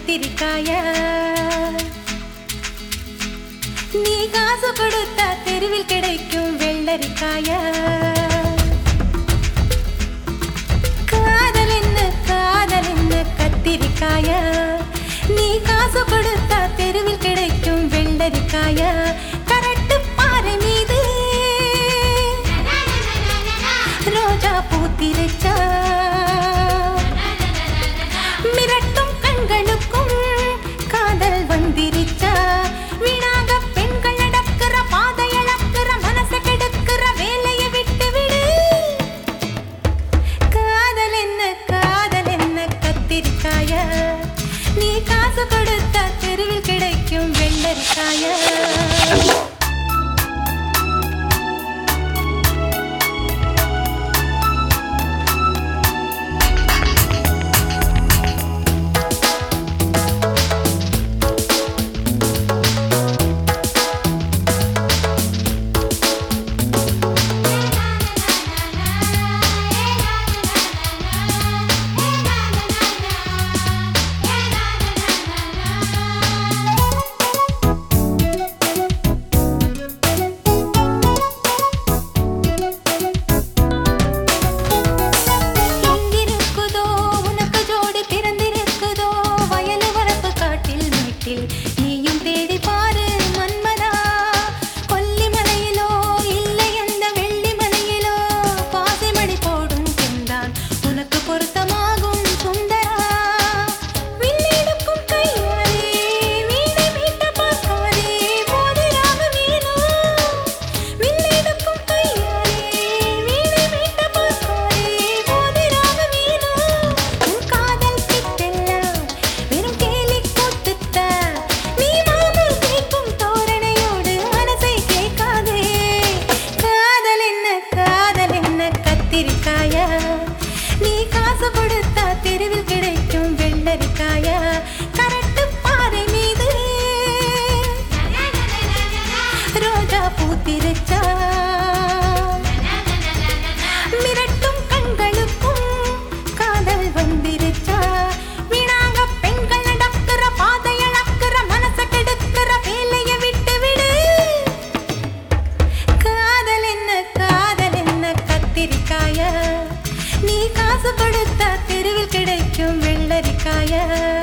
கத்திரிக்காயா நீ காசு கொடுத்தா தெருவில் கிடைக்கும் வெள்ளரிக்காயா காதல் என்ன கத்திரிக்காயா நீ காசு கொடுத்தா தெருவில் கிடைக்கும் வெள்ளரிக்காயா கரட்டு பாறை மீது ரோஜா பூத்திருச்சா மிரட்டும் கண்களுக்கும் காதல் வந்திருச்சா வீணாக பெண்கள் நடக்கிற பாதை அளக்கிற மனசை கெடுக்கிற வேலையை விட்டு விடு காதல் என்ன கத்திரிக்காயா நீ காசு கொடுத்தா தெருவில் கிடைக்கும் வெள்ளரிக்காயா நீயும் தேடி பாரு மன்மதா கொல்லிமலையிலோ இல்லை அந்த வெள்ளிமலையிலோ பாசிமணி போடும் பெண்தான் உனக்கு பொருத்தமாகும் சுந்தரா வில்லிடுக்கும் கையாலே வீணை மீட்ட பார்க்காதே போதிராக வேணும் வில்லிடுக்கும் கையாலே வீணை மீட்ட பார்க்காதே போதிராக வேணும் உன் காதல் கிட்டெல்லாம் வெறும் கேலி கூத்துத்த நீ மாமல் கேட்கும் தோரணையோடு மனசை கேட்காதே காதல் என்ன கத்திரிக்காயா நீ காசு கொடுத்தா தெருவில் கிடைக்கும் வெள்ளரிக்காயா கரட்டு பாறை மீது ரோஜா பூத்திருச்சா மிரட்டும் கண்களுக்கும் காதல் வந்திருச்சா வீணாக பெண்கள் நடக்கிற பாதை அளக்கிற மனசை கெடுக்கிற வேலையை விட்டு விடு காதல் என்ன கத்திரிக்காயா நீ காசு கொடுத்தா தெருவில் கிடைக்கும் வெள்ளரிக்காயா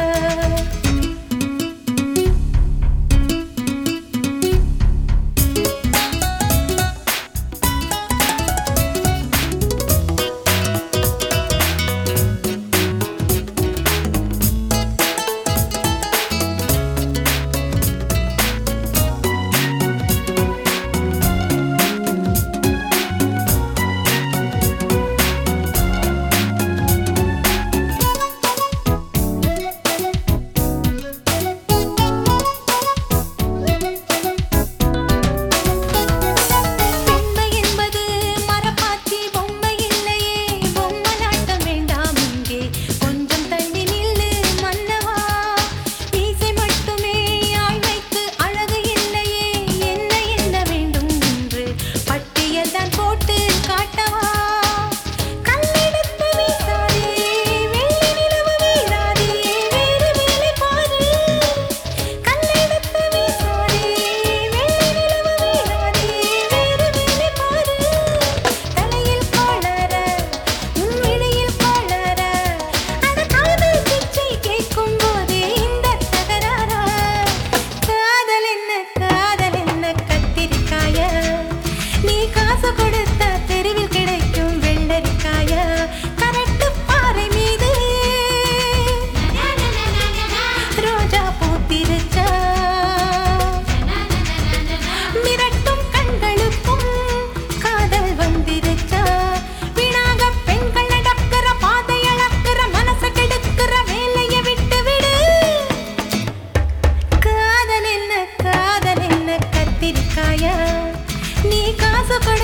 பெண்மை என்பது மரப்பாச்சி பொம்மை இல்லையே பொம்மலாட்டம் வேண்டாம் இங்கே கொஞ்சம் தள்ளி நில்லு மன்னவா மீசை மட்டுமே ஆழ்வைக்கு அழகு இல்லையே என்ன வேண்டும் என்று பட்டியல் தான் போட்டு காட்டவா கல்லெடுத்து வீசாதே வெள்ளி நிலவு வீராதே வேறு வேலை பாரு கல்லெடுத்து வீசாதே வெள்ளி நிலவு வீராதே வேறு வேலை பாரு தலையில் கோளற உன் விழியில் கோளற அட காதல் பிச்சை கேட்கும் போதே இந்த தகராறா காதல் என்ன கத்திரிக்காயா நீ காசு கொடுத்தா தெருவில் கிடைக்கும் வெள்ளரிக்காயா கரட்டு பாறை மீது ரோஜா பூத்திருச்சா மிரட்டும் கண்களுக்கும் காதல் வந்திருச்சா வீணாக பெண்கள் நடக்கிற பாதை அளக்கிற மனசை கெடுக்கிற வேலையை விட்டு விடு காதல் என்ன கத்திரிக்காயா நீ காசு